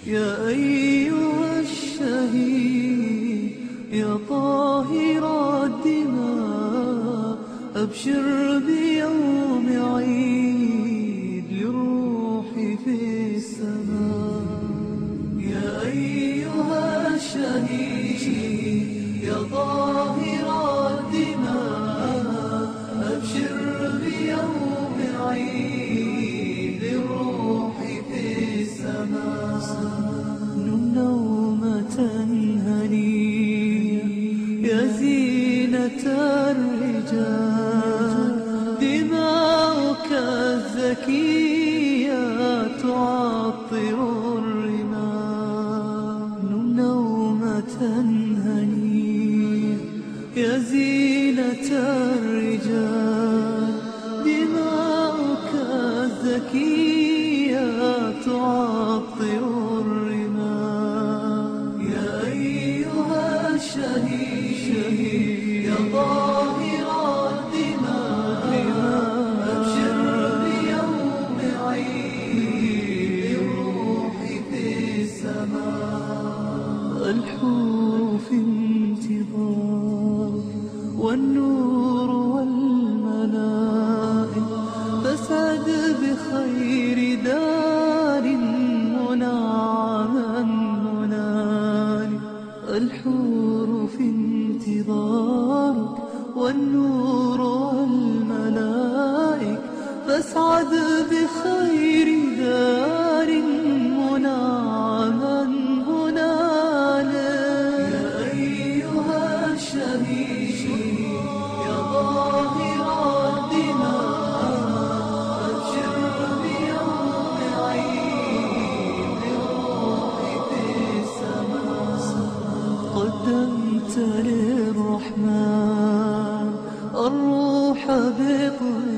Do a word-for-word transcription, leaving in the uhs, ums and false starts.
يا أيها الشهيد يا طاهر الدماء، أبشر بيوم عيد للروح في السماء. يا أيها الشهيد يا طاهر الدماء، أبشر بيوم عيد للروح في السماء. نومة هنية يا زينة الرجال، دماؤك الزكية تعطر الرمال. نومة هنية يا زينة الرجال، دماؤك الزكية تعطر الرمال. يا أيها الشهيد يا طاهر الدماء، أبشر بيوم عيد للروح في السماء. الحور في انتظار والنور والملائك، فاسعد بخير دار منعما هنالك. الحور في انتظارك والنور والملائك، فاسعد بخير دار منعما هنالك. يا أيها الشهيد يا طاهر الدماء، أبشر بيوم عيد للروح في السماء. قدمت للرحمن الروح بقلبك،